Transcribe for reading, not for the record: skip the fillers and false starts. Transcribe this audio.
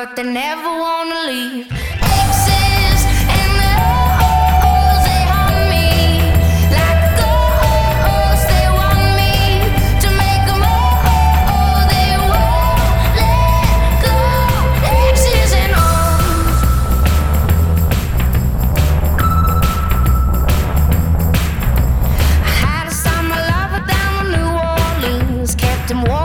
but they never wanna leave. Exes and the O's, they haunt me like ghosts. They want me to make them whole. They won't let go. Exes and O's. I had to sign my lover down to New Orleans, kept him warm.